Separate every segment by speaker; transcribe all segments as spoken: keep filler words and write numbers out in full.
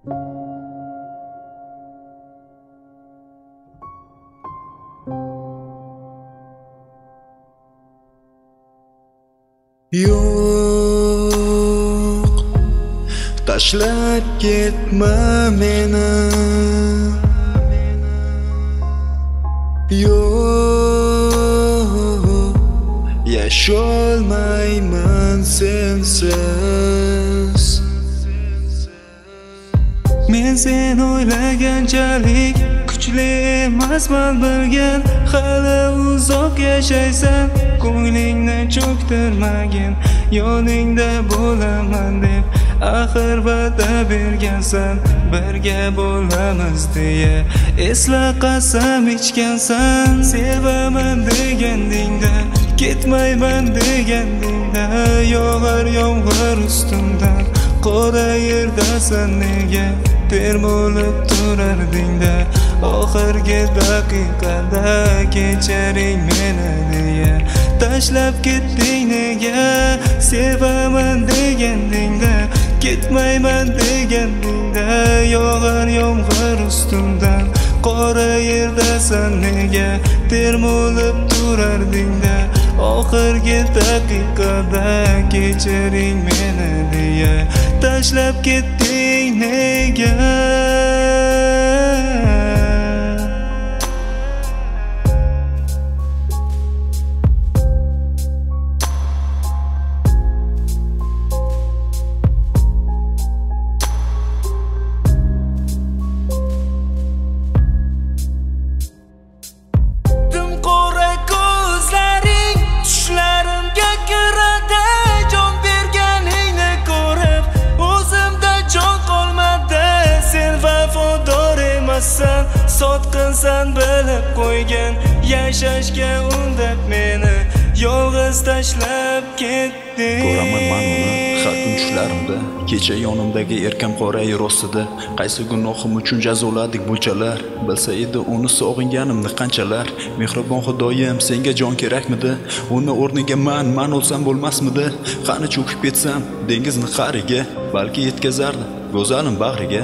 Speaker 1: Yo'q, tashlab ketma meni. Yo'q, yasholmayman sensiz. Men sen o'ylaganchalik kuchli emasman bilgan. Hali uzoq yashaysan, ko'nglingni cho'ktirmagin. Yoningda bo'laman deb axir va'da bergansan, birga bo'lamiz deya esla qasam ichgansan. Sevaman degandingda, ketmayman degandingda, yog'ar yomg'ir ustimdan, qora yerdasan nega termulib turardingda, oxirgi daqiqada kechiring meni deya tashlab ketding nega. Sevaman degandingda, ketmayman degandingda, yog'ar yomg'ir ustimdan, qora yerdasan nega termulib turardingda, oxirgi daqiqada kechiring meni deya tashlab ketding nega. Sotqinsan bilib qo'ygan, yashashga undab meni yolg'iz tashlab ketding.
Speaker 2: Ko'raman men uni har kun tushlarimda, kecha yonimdagi erkam qora yer ostida. Qaysi gunohim uchun jazoladik bunchalar, bilsa edi uni sog'inganimni qanchalar. Mehribon Xudoyim, senga jon kerakmidi? Uni o'rniga men men olsam bo'lmasmidi? Qani cho'kib ketsam dengizni qa'riga, balki yetkazardi go'zalim bag'riga.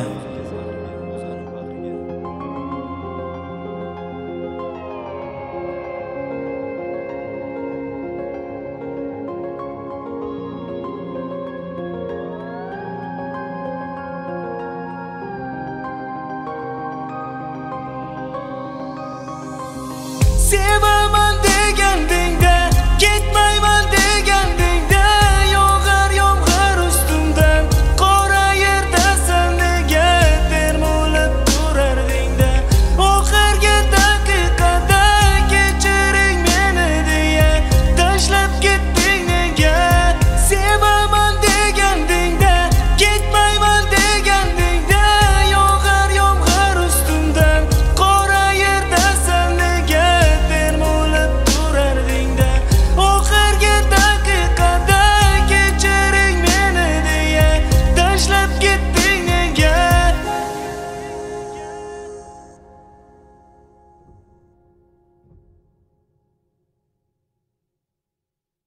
Speaker 1: Sevaman